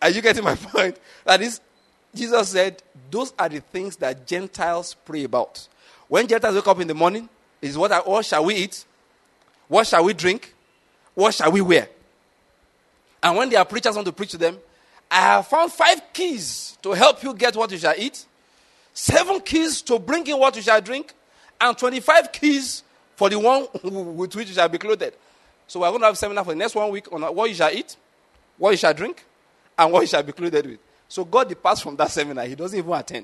Are you getting my point? That is, Jesus said, those are the things that Gentiles pray about. When Gentiles wake up in the morning, is what shall we eat? What shall we drink? What shall we wear? And when their preachers want to preach to them, I have found 5 keys to help you get what you shall eat, 7 keys to bring in what you shall drink, and 25 keys for the one with which you shall be clothed. So we're going to have a seminar for the next 1 week on what you shall eat, what you shall drink, and what you shall be clothed with. So God departs from that seminar. He doesn't even attend.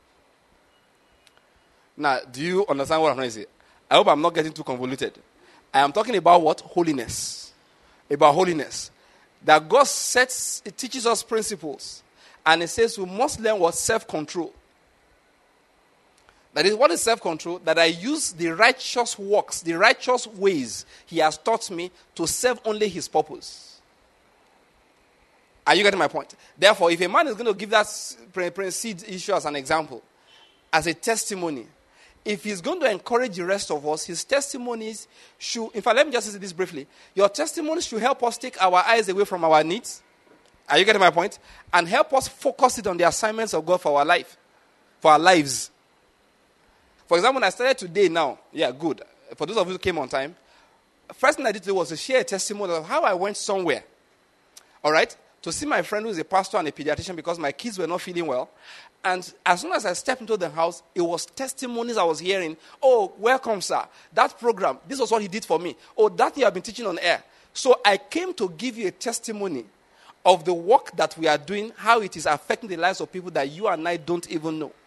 Now, do you understand what I'm trying to say? I hope I'm not getting too convoluted. I am talking about what? Holiness. About holiness. That God it teaches us principles. And it says we must learn what? Self-control. That is, what is self-control? That I use the righteous works, the righteous ways he has taught me to serve only his purpose. Are you getting my point? Therefore, if a man is going to give that seed issue as an example, as a testimony, if he's going to encourage the rest of us, his testimonies should, in fact, let me just say this briefly. Your testimonies should help us take our eyes away from our needs. Are you getting my point? And help us focus it on the assignments of God for our life, for our lives. For example, when I started today now, good. For those of you who came on time, first thing I did today was to share a testimony of how I went somewhere. All right? To see my friend who is a pastor and a pediatrician because my kids were not feeling well. And as soon as I stepped into the house, it was testimonies I was hearing. Oh, welcome, sir. That program, this was what he did for me. Oh, that you have been teaching on air. So I came to give you a testimony of the work that we are doing, how it is affecting the lives of people that you and I don't even know.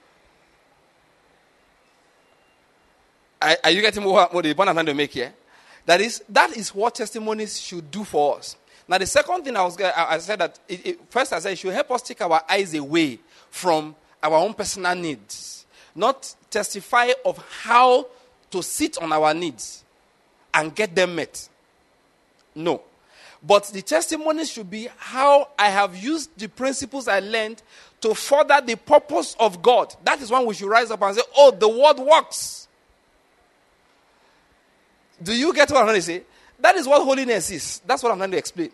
Are you getting what the point I'm trying to make here? That is what testimonies should do for us. Now, the second thing I said that, first I said it should help us take our eyes away from our own personal needs. Not testify of how to sit on our needs and get them met. No. But the testimony should be how I have used the principles I learned to further the purpose of God. That is when we should rise up and say, oh, the word works. Do you get what I'm trying to say? That is what holiness is. That's what I'm trying to explain.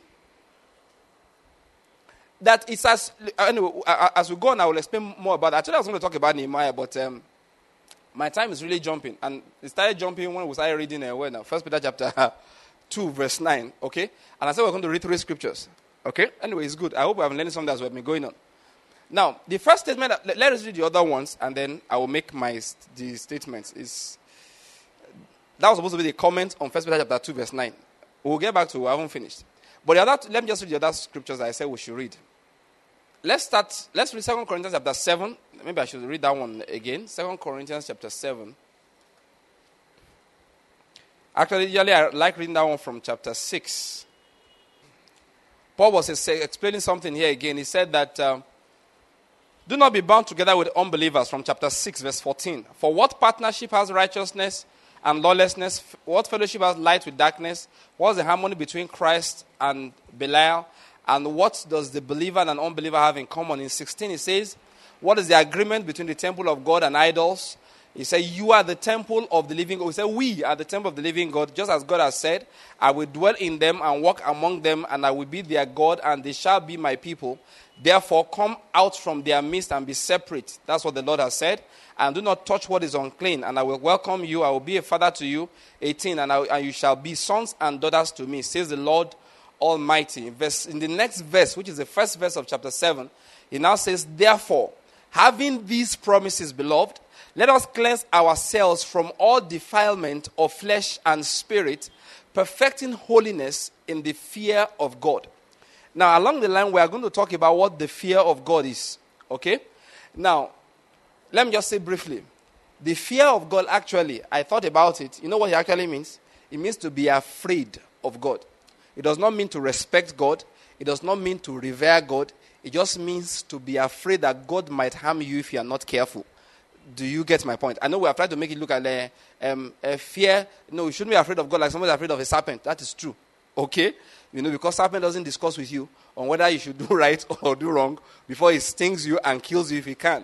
That it's as we go on, I will explain more about that. Actually, I was going to talk about Nehemiah, but my time is really jumping. And it started jumping when we started reading 1 Peter chapter 2, verse 9. Okay? And I said we're going to read 3 scriptures. Okay? Anyway, it's good. I hope we have learned something as we've been going on. Now, the first statement, let us read the other ones, and then I will make the statements. That was supposed to be the comment on 1 Peter chapter 2, verse 9. We'll get back to it. I haven't finished. But let me just read the other scriptures that I said we should read. Let's read 2 Corinthians chapter 7. Maybe I should read that one again. 2 Corinthians chapter 7. Actually, usually I like reading that one from chapter 6. Paul was explaining something here again. He said that, do not be bound together with unbelievers from chapter 6, verse 14. For what partnership has righteousness and lawlessness? What fellowship has light with darkness? What is the harmony between Christ and Belial? And what does the believer and an unbeliever have in common? In 16, it says, what is the agreement between the temple of God and idols? He said, you are the temple of the living God. He said, we are the temple of the living God. Just as God has said, I will dwell in them and walk among them, and I will be their God, and they shall be my people. Therefore, come out from their midst and be separate. That's what the Lord has said. And do not touch what is unclean, and I will welcome you. I will be a father to you. 18, and you shall be sons and daughters to me, says the Lord Almighty. In the next verse, which is the first verse of chapter 7, he now says, therefore, having these promises, beloved, let us cleanse ourselves from all defilement of flesh and spirit, perfecting holiness in the fear of God. Now, along the line, we are going to talk about what the fear of God is. Okay? Now, let me just say briefly. The fear of God, actually, I thought about it. You know what it actually means? It means to be afraid of God. It does not mean to respect God. It does not mean to revere God. It just means to be afraid that God might harm you if you are not careful. Do you get my point? I know we have tried to make it look like fear. No, you shouldn't be afraid of God like somebody is afraid of a serpent. That is true. Okay? Because serpent doesn't discuss with you on whether you should do right or do wrong before it stings you and kills you if it can.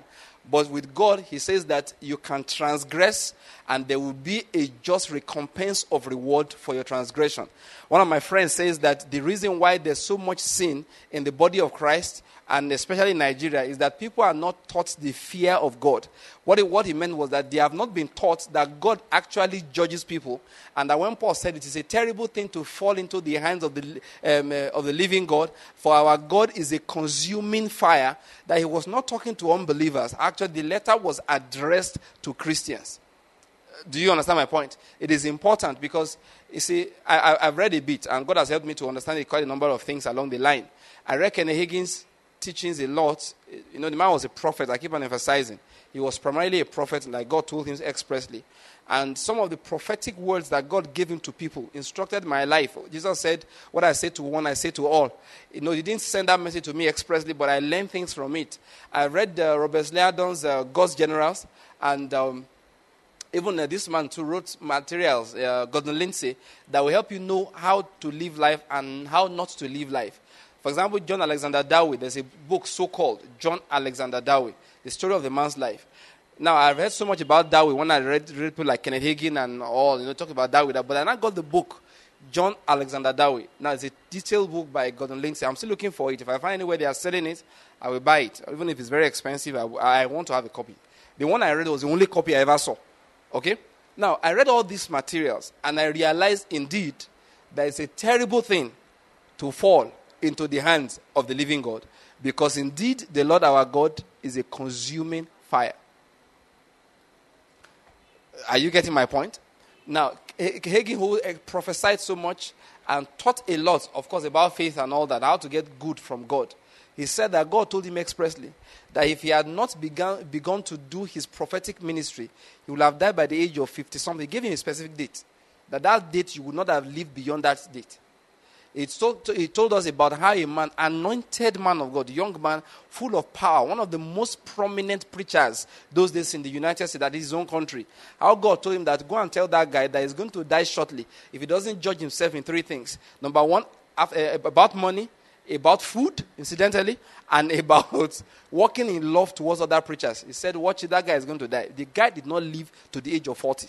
But with God, he says that you can transgress and there will be a just recompense of reward for your transgression. One of my friends says that the reason why there's so much sin in the body of Christ, and especially in Nigeria, is that people are not taught the fear of God. What he meant was that they have not been taught that God actually judges people, and that when Paul said it is a terrible thing to fall into the hands of the living God, for our God is a consuming fire, that he was not talking to unbelievers. Actually, the letter was addressed to Christians. Do you understand my point? It is important because, you see, I've read a bit, and God has helped me to understand quite a number of things along the line. I reckon Higgins' teachings a lot. You know, the man was a prophet. I keep on emphasizing. He was primarily a prophet, like God told him expressly. And some of the prophetic words that God gave him to people instructed my life. Jesus said, what I say to one, I say to all. You know, he didn't send that message to me expressly, but I learned things from it. I read Robert Liardon's God's Generals, and even this man too wrote materials, Gordon Lindsay, that will help you know how to live life and how not to live life. For example, John Alexander Dowie, there's a book so-called John Alexander Dowie, The Story of the Man's Life. Now, I've heard so much about Dowie when I read people like Kenneth Hagin and all, talk about Dowie, but I now got the book, John Alexander Dowie. Now, it's a detailed book by Gordon Lindsay. I'm still looking for it. If I find anywhere they are selling it, I will buy it. Even if it's very expensive, I want to have a copy. The one I read was the only copy I ever saw. Okay? Now, I read all these materials, and I realized, indeed, that it's a terrible thing to fall into the hands of the living God, because indeed the Lord our God is a consuming fire. Are you getting my point? Now, Hagin, who prophesied so much and taught a lot, of course, about faith and all that, how to get good from God, he said that God told him expressly that if he had not begun to do his prophetic ministry, he would have died by the age of 50-something. He gave him a specific date. That date, you would not have lived beyond that date. He told us about how a man, anointed man of God, young man, full of power, one of the most prominent preachers those days in the United States, that is his own country, how God told him that go and tell that guy that he's going to die shortly if he doesn't judge himself in 3 things. Number 1, about money, about food, incidentally, and about walking in love towards other preachers. He said, watch it, that guy is going to die. The guy did not live to the age of 40.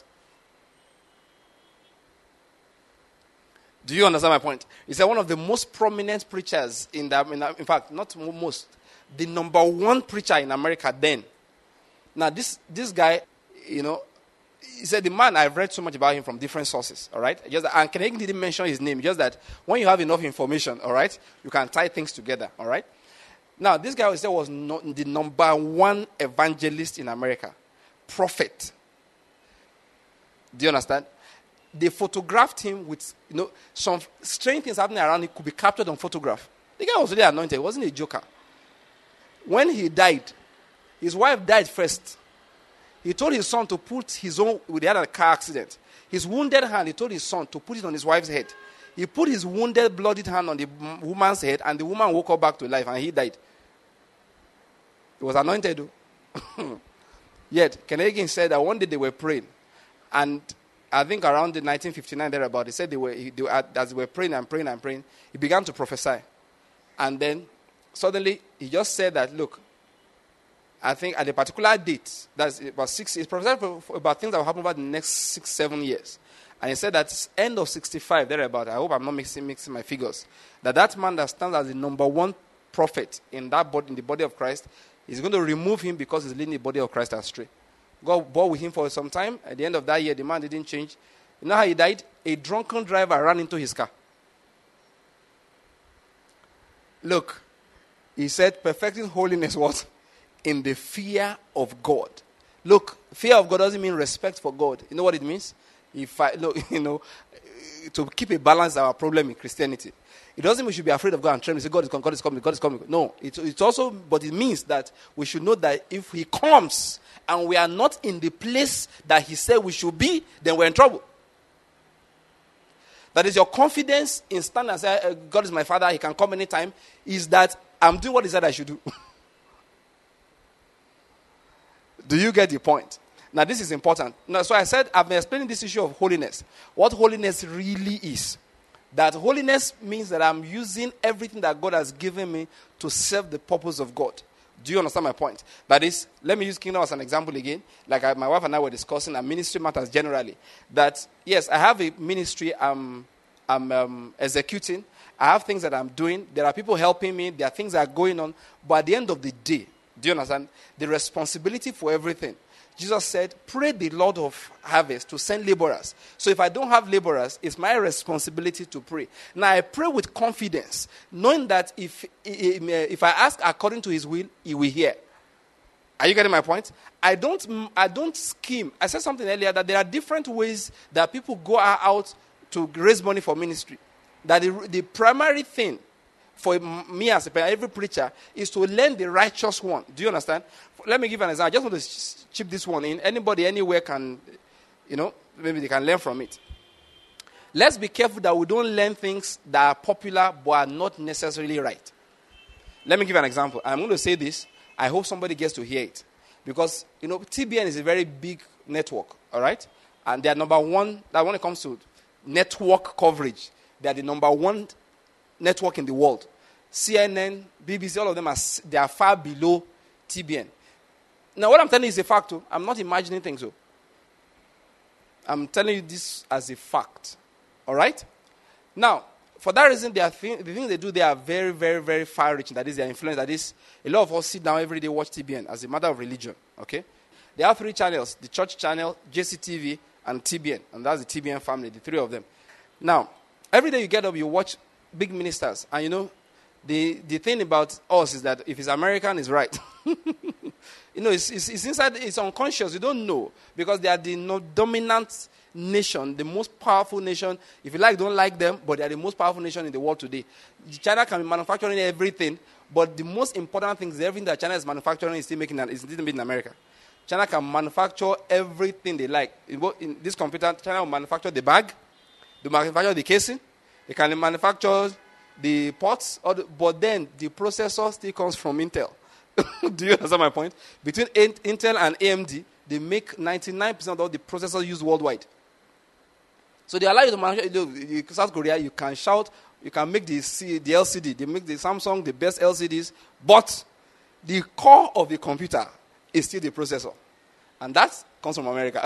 Do you understand my point? He said one of the most prominent preachers in fact, not most, the number 1 preacher in America then. Now, this guy, he said the man, I've read so much about him from different sources, all right? And Ken Hagin didn't mention his name, just that when you have enough information, all right, you can tie things together, all right? Now, this guy was the number 1 evangelist in America, prophet. Do you understand? They photographed him with, some strange things happening around him could be captured on photograph. The guy was really anointed. He wasn't a joker. When he died, his wife died first. He told his son to put his own, they had a car accident. His wounded hand, he told his son to put it on his wife's head. He put his wounded, bloodied hand on the woman's head, and the woman woke up back to life, and he died. He was anointed. Yet, Ken Hagin said that one day they were praying, and I think around the 1959 thereabout, he said as they were praying and praying and praying, he began to prophesy. And then suddenly he just said that, look, I think at a particular date, that's about 6, he prophesied about things that will happen over the next 6-7 years. And he said that end of 65 thereabout, I hope I'm not mixing my figures, that man that stands as the number 1 prophet in the body of Christ, is going to remove him because he's leading the body of Christ astray. God bore with him for some time. At the end of that year, the man didn't change. You know how he died? A drunken driver ran into his car. Look, he said, perfecting holiness was in the fear of God. Look, fear of God doesn't mean respect for God. You know what it means? To keep a balance, our problem in Christianity. It doesn't mean we should be afraid of God and tremble. Say, God is coming, God is coming, God is coming. No, it's also, but it means that we should know that if he comes and we are not in the place that he said we should be, then we're in trouble. That is your confidence in standing and say, God is my father, he can come anytime, is that I'm doing what he said I should do. Do you get the point? Now, this is important. Now, so I said, I've been explaining this issue of holiness. What holiness really is. That holiness means that I'm using everything that God has given me to serve the purpose of God. Do you understand my point? That is, let me use kingdom as an example again. Like my wife and I were discussing, and ministry matters generally. That, yes, I have a ministry I'm executing. I have things that I'm doing. There are people helping me. There are things that are going on. But at the end of the day, do you understand? The responsibility for everything. Jesus said, pray the Lord of harvest to send laborers. So if I don't have laborers, it's my responsibility to pray. Now I pray with confidence, knowing that if I ask according to his will, he will hear. Are you getting my point? I don't scheme. I said something earlier that there are different ways that people go out to raise money for ministry. That the primary thing for me as every preacher is to learn the righteous one. Do you understand? Let me give an example. I just want to chip this one in. Anybody, anywhere can, maybe they can learn from it. Let's be careful that we don't learn things that are popular but are not necessarily right. Let me give an example. I'm going to say this. I hope somebody gets to hear it. Because, TBN is a very big network, all right? And they are number one, that when it comes to network coverage, they are the number one network in the world. CNN, BBC, all of them, they are far below TBN. Now, what I'm telling you is a fact. I'm not imagining things. I'm telling you this as a fact. All right? Now, for that reason, the things they do, they are very, very, very far-reaching. That is, their influence. That is, a lot of us sit down every day, watch TBN as a matter of religion. Okay? They have 3 channels: the church channel, JCTV, and TBN. And that's the TBN family, the 3 of them. Now, every day you get up, you watch big ministers. And the thing about us is that if it's American, it's right. It's inside, it's unconscious. You don't know. Because they are the dominant nation, the most powerful nation. If you don't like them, but they are the most powerful nation in the world today. China can be manufacturing everything, but the most important thing is everything that China is manufacturing is still made in America. China can manufacture everything they like. In this computer, China will manufacture the bag, they manufacture the casing, they can manufacture the ports, but then the processor still comes from Intel. Do you understand my point? Between Intel and AMD, they make 99% of all the processors used worldwide. So they allow you to manufacture. South Korea, you can shout, you can make the LCD. They make the Samsung the best LCDs, but the core of the computer is still the processor. And that comes from America.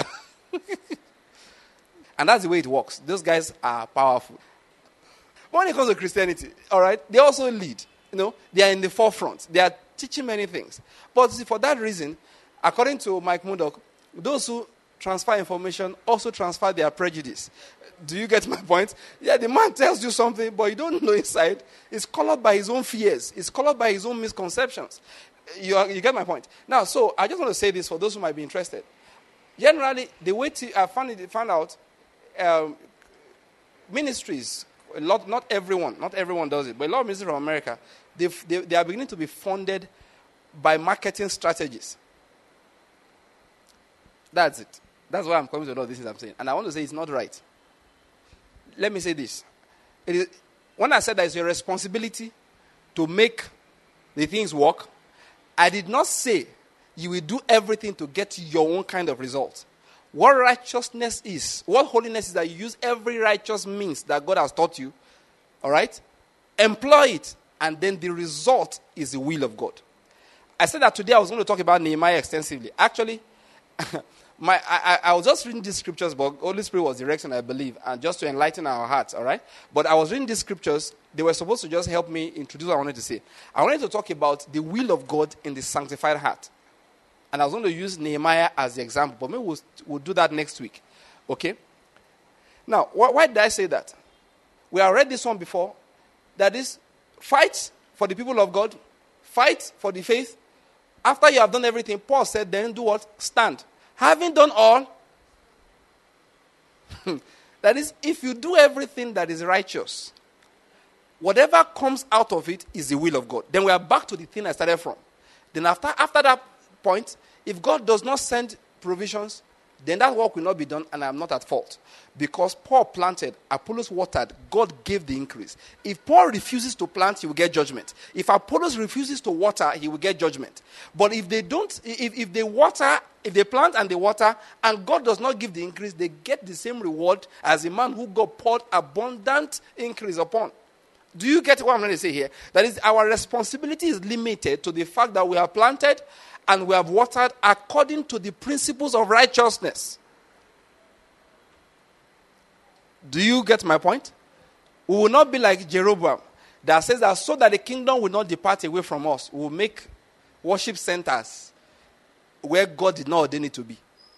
And that's the way it works. Those guys are powerful. But when it comes to Christianity, all right, they also lead. They are in the forefront. They are teaching many things. But for that reason, according to Mike Murdock, those who transfer information also transfer their prejudice. Do you get my point? Yeah, the man tells you something, but you don't know inside. It's colored by his own fears. It's colored by his own misconceptions. You get my point? Now, so I just want to say this for those who might be interested. Generally, the way I found out, ministries, not everyone does it, but a lot of ministries from America, they are beginning to be funded by marketing strategies. That's it. That's why I'm coming to a lot of these things I'm saying. And I want to say it's not right. Let me say this. When I said that it's your responsibility to make the things work, I did not say you will do everything to get your own kind of result. What righteousness is, what holiness is, that you use every righteous means that God has taught you, all right? Employ it, and then the result is the will of God. I said that today I was going to talk about Nehemiah extensively. Actually, I was just reading these scriptures, but Holy Spirit was directing, I believe, and just to enlighten our hearts, all right? But I was reading these scriptures. They were supposed to just help me introduce what I wanted to say. I wanted to talk about the will of God in the sanctified heart. And I was going to use Nehemiah as the example, but maybe we'll do that next week. Okay? Now, why did I say that? We have read this one before. That is, fight for the people of God. Fight for the faith. After you have done everything, Paul said, then do what? Stand. Having done all, that is, if you do everything that is righteous, whatever comes out of it is the will of God. Then we are back to the thing I started from. Then after that point, if God does not send provisions, then that work will not be done, and I am not at fault. Because Paul planted, Apollos watered, God gave the increase. If Paul refuses to plant, he will get judgment. If Apollos refuses to water, he will get judgment. But if they don't, if they water, if they plant and they water, and God does not give the increase, they get the same reward as a man who God poured abundant increase upon. Do you get what I'm trying to say here? That is, our responsibility is limited to the fact that we have planted and we have watered according to the principles of righteousness. Do you get my point? We will not be like Jeroboam that says that so that the kingdom will not depart away from us, we will make worship centers where God did not ordain it to be.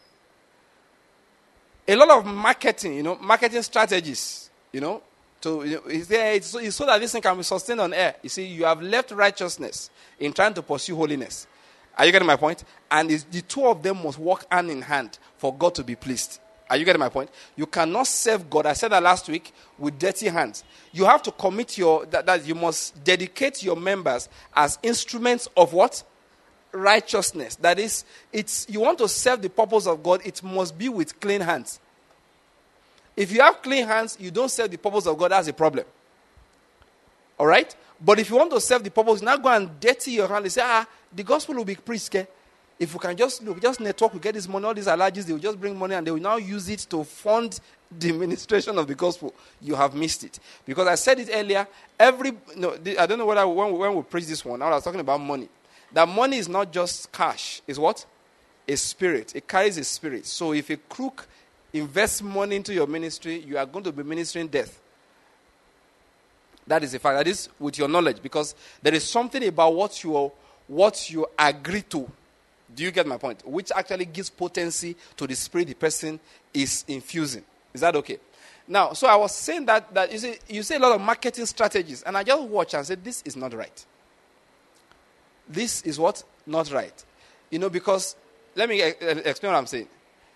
A lot of marketing, marketing strategies, it's so that this thing can be sustained on air. You see, you have left righteousness in trying to pursue holiness. Are you getting my point? And the two of them must work hand in hand for God to be pleased. Are you getting my point? You cannot serve God, I said that last week, with dirty hands. You have to commit that you must dedicate your members as instruments of what? Righteousness. That is, you want to serve the purpose of God, it must be with clean hands. If you have clean hands, you don't serve the purpose of God, that's a problem. All right? But if you want to serve the purpose, now go and dirty your hand and say, the gospel will be preached. Okay? If we can just network, we get this money, all these allergies, they will just bring money and they will now use it to fund the ministration of the gospel. You have missed it. Because I said it earlier, I don't know whether when we preach this one, I was talking about money. That money is not just cash. It's what? A spirit. It carries a spirit. So if a crook invests money into your ministry, you are going to be ministering death. That is a fact. That is with your knowledge. Because there is something about what you agree to. Do you get my point? Which actually gives potency to the spirit the person is infusing. Is that okay? Now, so I was saying that you see a lot of marketing strategies. And I just watch and say, this is not right. This is what? Not right. Because, let me explain what I'm saying.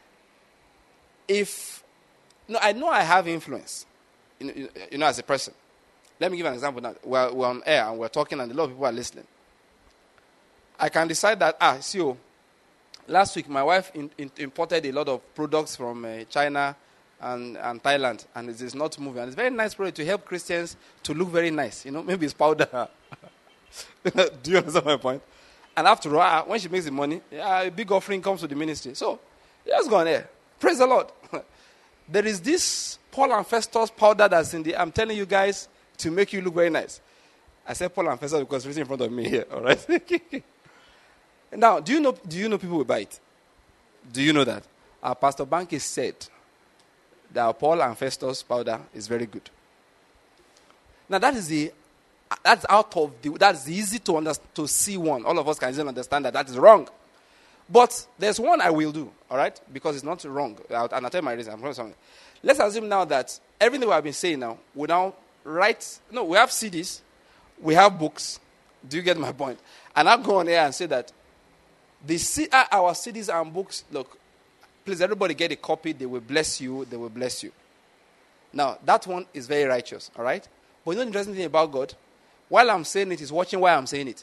I know I have influence, as a person. Let me give an example now. We're on air and we're talking and a lot of people are listening. I can decide that, last week my wife imported a lot of products from China and Thailand, and it is not moving. And it's a very nice product to help Christians to look very nice. Maybe it's powder. Do you understand my point? And after all, when she makes the money, a big offering comes to the ministry. So, let's go on there. Praise the Lord. There is this Paul and Festus powder that's in I'm telling you guys, to make you look very nice. I said Paul and Festus because it's written in front of me here, all right? Now, do you know people will buy it? Do you know that? Pastor Banky said that Paul and Festus powder is very good. Now, that's easy to see one. All of us can easily understand that is wrong. But there's one I will do, all right? Because it's not wrong. And I'll tell you my reason. Let's assume now that everything we have been saying now, we now write. No, we have CDs. We have books. Do you get my point? And I'll go on here and say that our CDs and books, look, please everybody get a copy. They will bless you. They will bless you. Now, that one is very righteous, all right? But you know the interesting thing about God? While I'm saying it, He's watching while I'm saying it.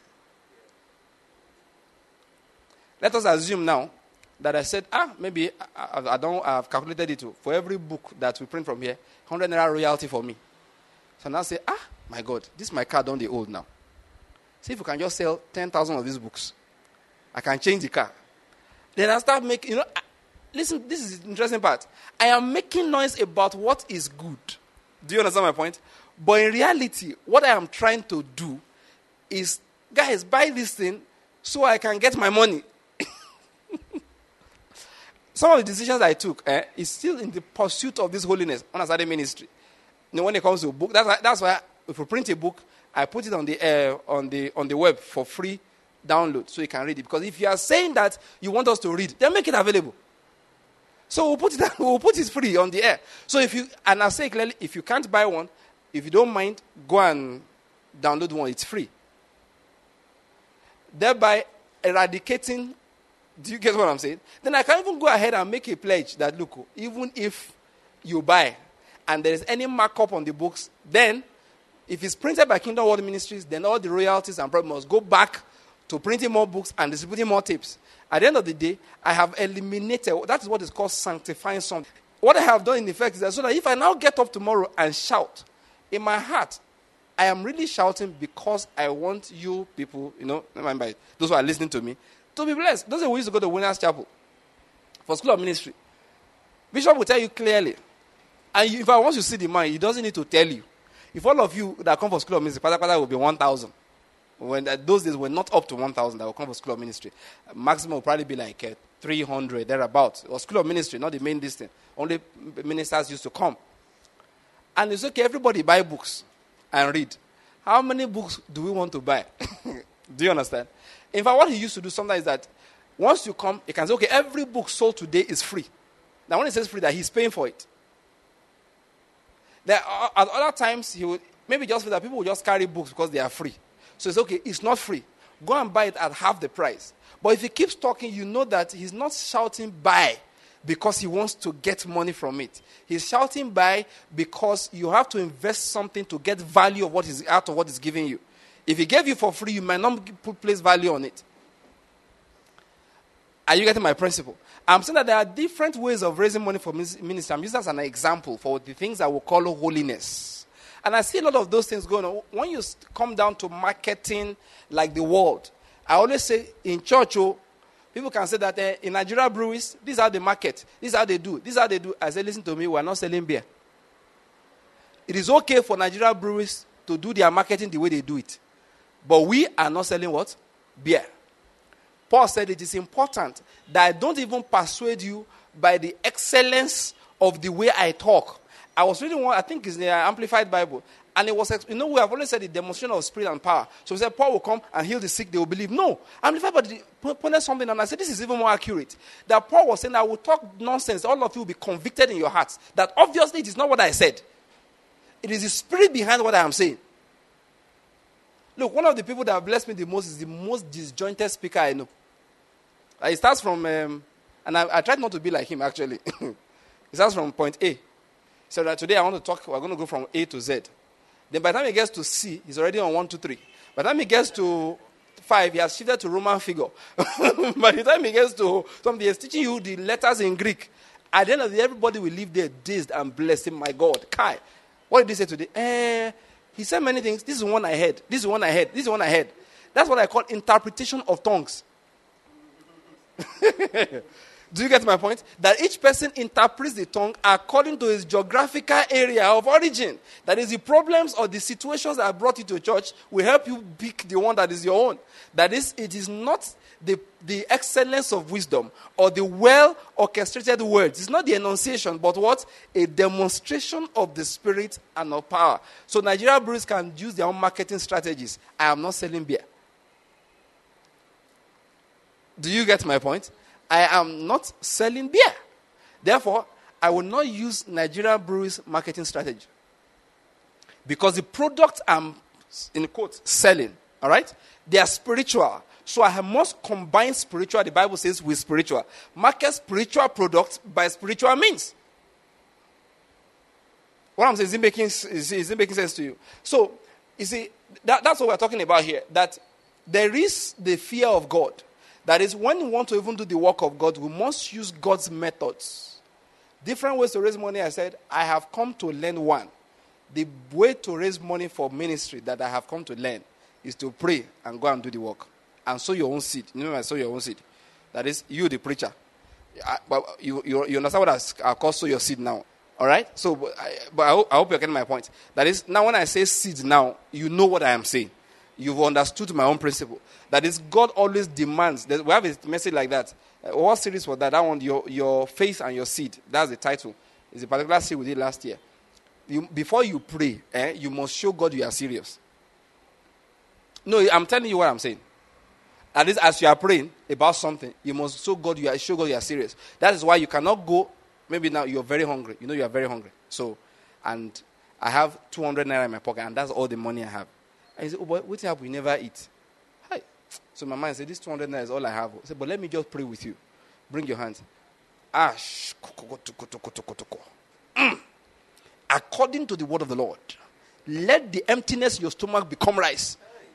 Let us assume now that I said, maybe I've calculated it for every book that we print from here, 100 naira royalty for me. So now I say, my God, this my car don't be old now. See if we can just sell 10,000 of these books. I can change the car. Then I start making, listen, this is the interesting part. I am making noise about what is good. Do you understand my point? But in reality, what I am trying to do is, guys, buy this thing so I can get my money. Some of the decisions I took is still in the pursuit of this holiness when I started ministry. When it comes to a book, that's why if we print a book, I put it on the web for free download so you can read it. Because if you are saying that you want us to read, then make it available. So we'll put it free on the air. So and I say clearly, if you can't buy one, if you don't mind, go and download one. It's free. Thereby eradicating. Do you get what I'm saying? Then I can even go ahead and make a pledge that, look, even if you buy and there is any markup on the books, then if it's printed by Kingdom World Ministries, then all the royalties and profit must go back to printing more books and distributing more tapes. At the end of the day, I have eliminated, that is what is called sanctifying something. What I have done in effect is that so that if I now get up tomorrow and shout, in my heart, I am really shouting because I want you people, those who are listening to me, to be blessed. Those who used to go to Winners Chapel for School of Ministry, Bishop will tell you clearly. And if I want to see the man, he doesn't need to tell you. If all of you that come for School of Ministry, Pata will be 1,000. When those days were not up to 1,000 that will come for School of Ministry. Maximum will probably be like 300, thereabouts. Or School of Ministry, not the main distance. Only ministers used to come. And it's okay, everybody buy books and read. How many books do we want to buy? Do you understand? In fact, what he used to do sometimes is that once you come, he can say, okay, every book sold today is free. Now, when he says free, that he's paying for it. There are, at other times, he would maybe just feel that people will just carry books because they are free. So it's okay, it's not free. Go and buy it at half the price. But if he keeps talking, you know that he's not shouting buy because he wants to get money from it. He's shouting buy because you have to invest something to get value of what is out of what he's giving you. If he gave you for free, you might not place value on it. Are you getting my principle? I'm saying that there are different ways of raising money for ministry. I'm using as an example for the things that we call holiness. And I see a lot of those things going on. When you come down to marketing like the world, I always say in church, people can say that in Nigeria breweries, this is how they market. This is how they do. This is how they do. I say, listen to me, we are not selling beer. It is okay for Nigeria breweries to do their marketing the way they do it. But we are not selling what? Beer. Paul said it is important that I don't even persuade you by the excellence of the way I talk. I was reading one, I think it's the Amplified Bible. And it was, we have always said the demonstration of spirit and power. So we said, Paul will come and heal the sick, they will believe. No, Amplified Bible pointed something, and I said, this is even more accurate. That Paul was saying, I will talk nonsense, all of you will be convicted in your hearts. That obviously it is not what I said. It is the spirit behind what I am saying. Look, one of the people that have blessed me the most is the most disjointed speaker I know. He starts from, and I tried not to be like him actually. He starts from point A. So that today I want to talk, we're going to go from A to Z. Then by the time he gets to C, he's already on 1, 2, 3. By the time he gets to 5, he has shifted to Roman figure. By the time he gets to something, he's teaching you the letters in Greek. At the end of the day, everybody will leave there dazed and blessed. Him, my God, Kai. What did he say today? He said many things. This is one I heard. This is one I heard. This is one I heard. That's what I call interpretation of tongues. Do you get my point? That each person interprets the tongue according to his geographical area of origin. That is, the problems or the situations that brought you to church will help you pick the one that is your own. That is, it is not the excellence of wisdom or the well-orchestrated words. It's not the enunciation, but what? A demonstration of the spirit and of power. So Nigeria breweries can use their own marketing strategies. I am not selling beer. Do you get my point? I am not selling beer. Therefore, I will not use Nigeria breweries marketing strategy. Because the product I'm, in quotes, selling, all right, they are spiritual. So I must combine spiritual, the Bible says, with spiritual. Market spiritual products by spiritual means. What I'm saying, is it making sense to you? So, you see, that's what we're talking about here. That there is the fear of God. That is, when we want to even do the work of God, we must use God's methods. Different ways to raise money, I said, I have come to learn one. The way to raise money for ministry that I have come to learn is to pray and go and do the work. And sow your own seed. You know, I sow your own seed. That is, you, the preacher. But you understand what I call sow your seed now. All right? So, I hope you're getting my point. That is, now when I say seed now, you know what I am saying. You've understood my own principle. That is, God always demands. We have a message like that. What series was that? That one, your faith and your seed. That's the title. It's a particular series we did last year. Before you pray, you must show God you are serious. No, I'm telling you what I'm saying. At least as you are praying about something, you must show God you are serious. That is why you cannot go. Maybe now you're very hungry. You know you are very hungry. So, and I have 200 naira in my pocket, and that's all the money I have. And he said, oh, but what happened? We never eat. Hi. So my mind said, this 200 naira is all I have. I said, but let me just pray with you. Bring your hands. According to the word of the Lord, let the emptiness of your stomach become rice.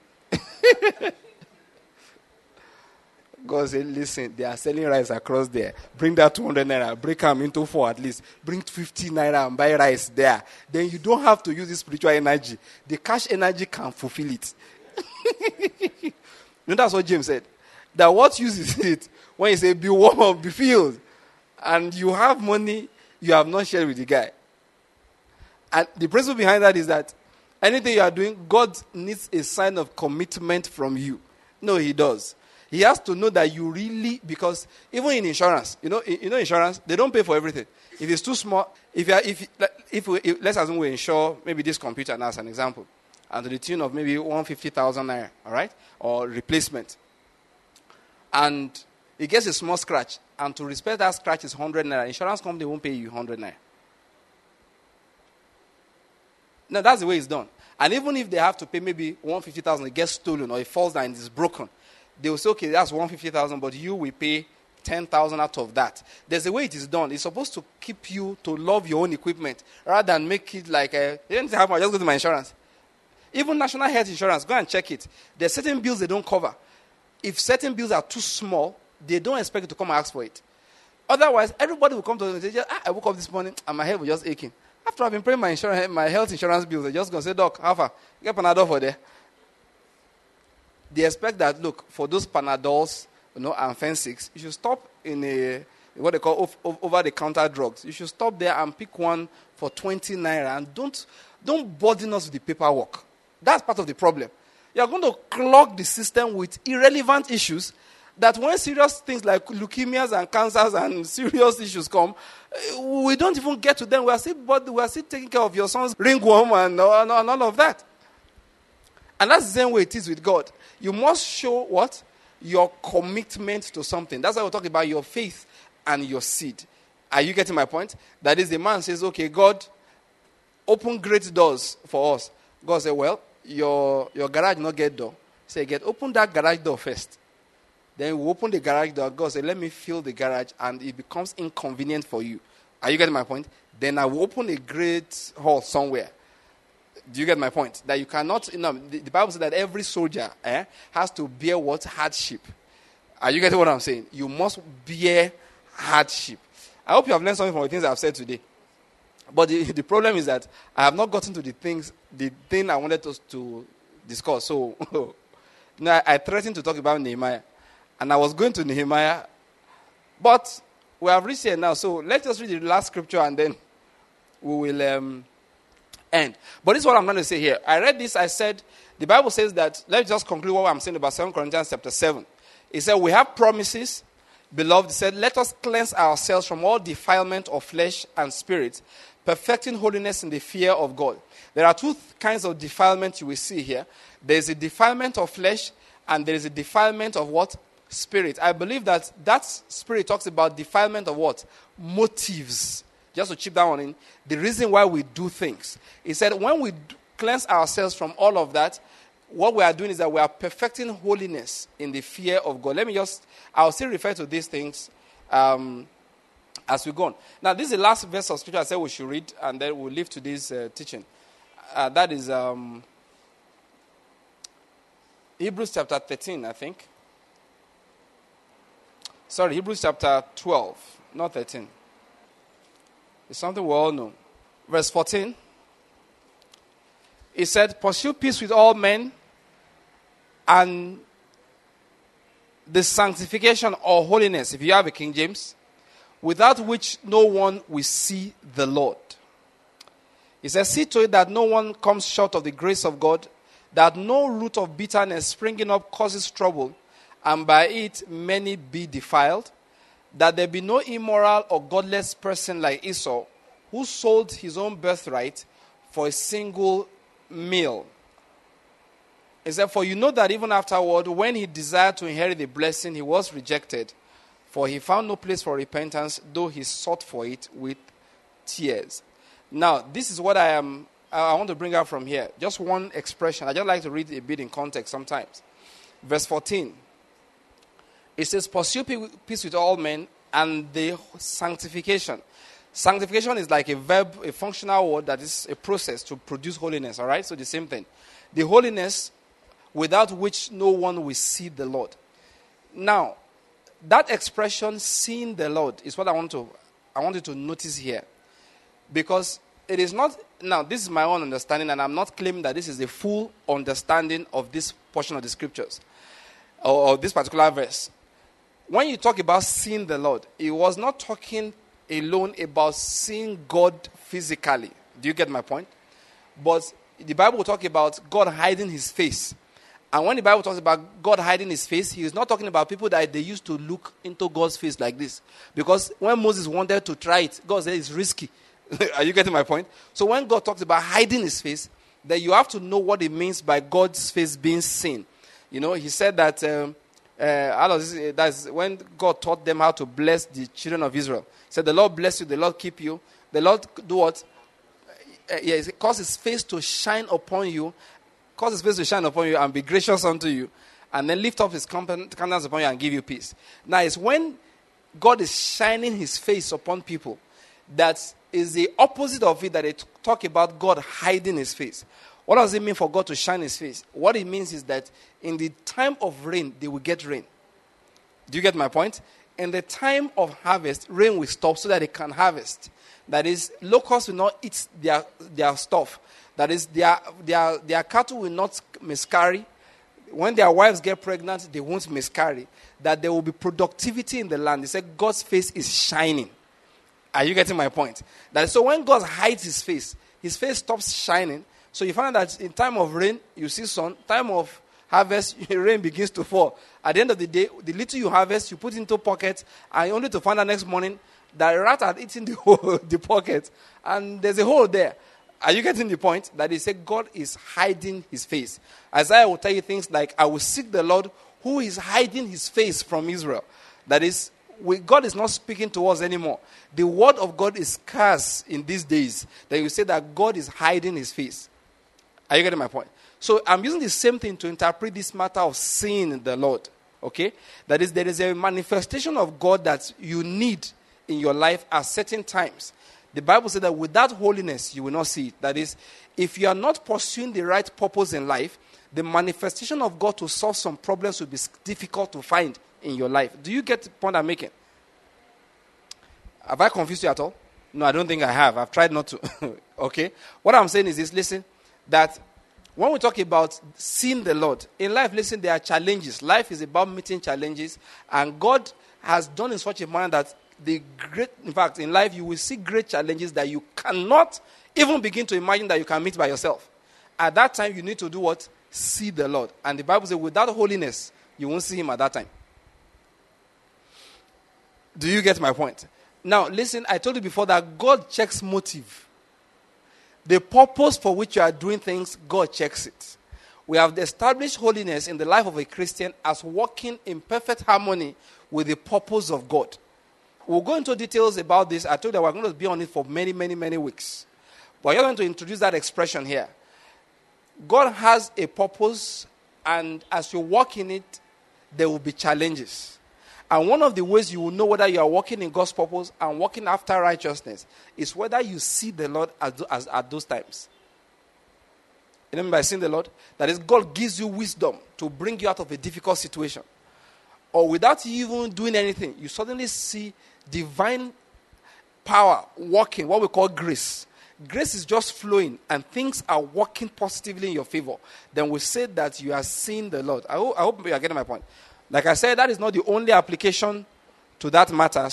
God said, listen, they are selling rice across there. Bring that 200 naira. Break them into 4 at least. Bring 50 naira and buy rice there. Then you don't have to use this spiritual energy. The cash energy can fulfill it. You know, that's what James said. That what use is it when you say, be warm, be filled. And you have money you have not shared with the guy. And the principle behind that is that Anything you are doing, God needs a sign of commitment from you. No, he does. He has to know that you really, because even in insurance, insurance, they don't pay for everything. If it's too small, let's assume we insure maybe this computer now as an example, and to the tune of maybe 150,000 naira, all right, or replacement, and it gets a small scratch, and to respect that scratch is 100 naira, insurance company won't pay you 100 naira. No, that's the way it's done. And even if they have to pay maybe 150,000, it gets stolen or it falls down and it's broken, they will say, okay, that's 150,000, but you will pay 10,000 out of that. There's a way it is done. It's supposed to keep you to love your own equipment rather than make it like you don't have just go to my insurance. Even national health insurance, go and check it. There's certain bills they don't cover. If certain bills are too small, they don't expect you to come and ask for it. Otherwise, everybody will come to them and say, I woke up this morning and my head was just aching. After I've been paying my health insurance bills, they're just going to say, Doc, how far? Get Panadol for there. They expect that, look, for those Panadols, and Fensics, you should stop in what they call over-the-counter drugs. You should stop there and pick one for 20 naira and don't burden us with the paperwork. That's part of the problem. You're going to clog the system with irrelevant issues that when serious things like leukemias and cancers and serious issues come, we don't even get to them. We are still taking care of your son's ringworm and all of that. And that's the same way it is with God. You must show what? Your commitment to something. That's why we're talking about your faith and your seed. Are you getting my point? That is, the man says, okay, God, open great doors for us. God said, well, your garage not get door. Say, open that garage door first. Then we open the garage door. God said, let me fill the garage, and it becomes inconvenient for you. Are you getting my point? Then I will open a great hall somewhere. Do you get my point? That you cannot, the Bible says that every soldier has to bear what? Hardship. Are you getting what I'm saying? You must bear hardship. I hope you have learned something from the things I've said today. But the problem is that I have not gotten to the thing I wanted us to discuss. So, I threatened to talk about Nehemiah. And I was going to Nehemiah. But we have reached here now. So, let's just read the last scripture and then we will end. But this is what I'm going to say here. I read this. I said, the Bible says that, let's just conclude what I'm saying about 2 Corinthians chapter 7. It said, we have promises. Beloved, it said, let us cleanse ourselves from all defilement of flesh and spirit, perfecting holiness in the fear of God. There are two kinds of defilement you will see here. There is a defilement of flesh, and there is a defilement of what? Spirit. I believe that spirit talks about defilement of what? Motives. Just to chip that one in, the reason why we do things. He said, when we cleanse ourselves from all of that, what we are doing is that we are perfecting holiness in the fear of God. I'll still refer to these things as we go on. Now, this is the last verse of scripture I said we should read, and then we'll leave to this teaching. That is Hebrews chapter 13, I think. Sorry, Hebrews chapter 12, not 13. It's something we all know. Verse 14. It said, pursue peace with all men and the sanctification or holiness, if you have a King James, without which no one will see the Lord. He says, see to it that no one comes short of the grace of God, that no root of bitterness springing up causes trouble, and by it many be defiled, that there be no immoral or godless person like Esau, who sold his own birthright for a single meal. He said, for you know that even afterward, when he desired to inherit the blessing, he was rejected, for he found no place for repentance, though he sought for it with tears. Now, this is what I want to bring out from here. Just one expression. I just like to read a bit in context sometimes. Verse 14. It says, pursue peace with all men and the sanctification. Sanctification is like a verb, a functional word that is a process to produce holiness, all right? So the same thing. The holiness without which no one will see the Lord. Now, that expression, seeing the Lord, is what I want you to notice here. Because it is not, now this is my own understanding, and I'm not claiming that this is the full understanding of this portion of the scriptures, or this particular verse. When you talk about seeing the Lord, it was not talking alone about seeing God physically. Do you get my point? But the Bible will talk about God hiding his face. And when the Bible talks about God hiding his face, he is not talking about people that they used to look into God's face like this. Because when Moses wanted to try it, God said it's risky. Are you getting my point? So when God talks about hiding his face, then you have to know what it means by God's face being seen. You know, he said that, that's when God taught them how to bless the children of Israel. He said, the Lord bless you, the Lord keep you. The Lord do what? Cause his face to shine upon you. Cause his face to shine upon you and be gracious unto you. And then lift up his countenance upon you and give you peace. Now, it's when God is shining his face upon people that is the opposite of it that they talk about God hiding his face. What does it mean for God to shine his face? What it means is that in the time of rain, they will get rain. Do you get my point? In the time of harvest, rain will stop so that they can harvest. That is, locusts will not eat their stuff. That is, their cattle will not miscarry. When their wives get pregnant, they won't miscarry. That there will be productivity in the land. They say God's face is shining. Are you getting my point? That is, so when God hides his face stops shining. So you find that in time of rain, you see sun. Time of harvest, rain begins to fall. At the end of the day, the little you harvest, you put into pocket, and only to find out next morning that rat had eaten the pocket, and there's a hole there. Are you getting the point? That he said God is hiding his face. Isaiah will tell you things like, I will seek the Lord who is hiding his face from Israel. That is, God is not speaking to us anymore. The word of God is scarce in these days. That you say that God is hiding his face. Are you getting my point? So I'm using the same thing to interpret this matter of seeing the Lord. Okay? That is, there is a manifestation of God that you need in your life at certain times. The Bible says that without holiness, you will not see it. That is, if you are not pursuing the right purpose in life, the manifestation of God to solve some problems will be difficult to find in your life. Do you get the point I'm making? Have I confused you at all? No, I don't think I have. I've tried not to. Okay? What I'm saying is this, listen, that when we talk about seeing the Lord, in life, listen, there are challenges. Life is about meeting challenges, and God has done in such a manner that in fact, in life, you will see great challenges that you cannot even begin to imagine that you can meet by yourself. At that time, you need to do what? See the Lord. And the Bible says, without holiness, you won't see him at that time. Do you get my point? Now, listen, I told you before that God checks motive. The purpose for which you are doing things, God checks it. We have established holiness in the life of a Christian as walking in perfect harmony with the purpose of God. We'll go into details about this. I told you that we're going to be on it for many, many, many weeks. But you're going to introduce that expression here. God has a purpose, and as you walk in it, there will be challenges. And one of the ways you will know whether you are walking in God's purpose and walking after righteousness is whether you see the Lord at those times. You know by seeing the Lord? That is, God gives you wisdom to bring you out of a difficult situation. Or without you even doing anything, you suddenly see divine power working, what we call grace. Grace is just flowing and things are working positively in your favor. Then we say that you are seeing the Lord. I hope you are getting my point. Like I said, that is not the only application to that matter.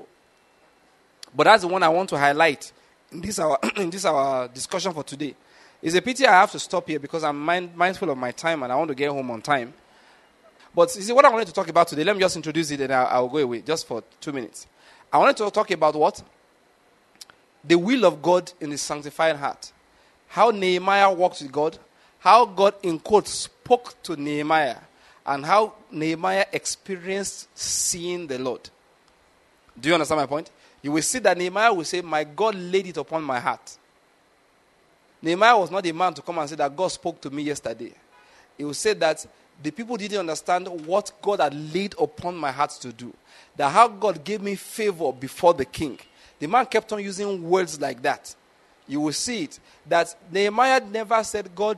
But that's the one I want to highlight in this our discussion for today. It's a pity I have to stop here because I'm mindful of my time and I want to get home on time. But you see, what I wanted to talk about today, let me just introduce it and I'll go away just for 2 minutes. I wanted to talk about what? The will of God in the sanctified heart. How Nehemiah walked with God. How God, in quotes, spoke to Nehemiah. And how Nehemiah experienced seeing the Lord. Do you understand my point? You will see that Nehemiah will say, my God laid it upon my heart. Nehemiah was not a man to come and say that God spoke to me yesterday. He will say that the people didn't understand what God had laid upon my heart to do. That how God gave me favor before the king. The man kept on using words like that. You will see it. That Nehemiah never said God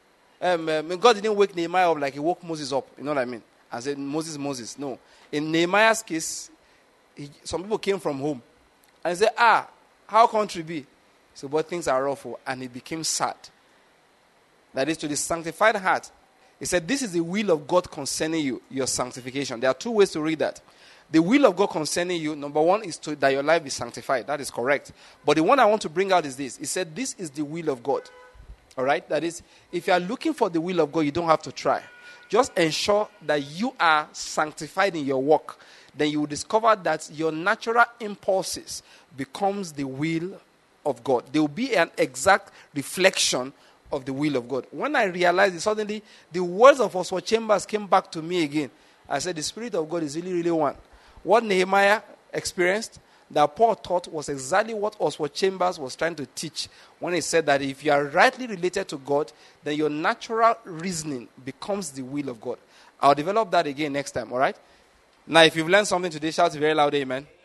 didn't wake Nehemiah up like he woke Moses up. You know what I mean? And said, Moses. No. In Nehemiah's case, some people came from home. And he said, how country be? So, but things are awful. And he became sad. That is to the sanctified heart. He said, this is the will of God concerning you, your sanctification. There are 2 ways to read that. The will of God concerning you, number 1 is that your life be sanctified. That is correct. But the one I want to bring out is this. He said, this is the will of God. All right? That is, if you are looking for the will of God, you don't have to try. Just ensure that you are sanctified in your walk. Then you will discover that your natural impulses becomes the will of God. They will be an exact reflection of the will of God. When I realized it, suddenly the words of Oswald Chambers came back to me again. I said, the Spirit of God is really, really one. What Nehemiah experienced, that Paul taught, was exactly what Oswald Chambers was trying to teach when he said that if you are rightly related to God, then your natural reasoning becomes the will of God. I'll develop that again next time, all right? Now, if you've learned something today, shout very loud, amen.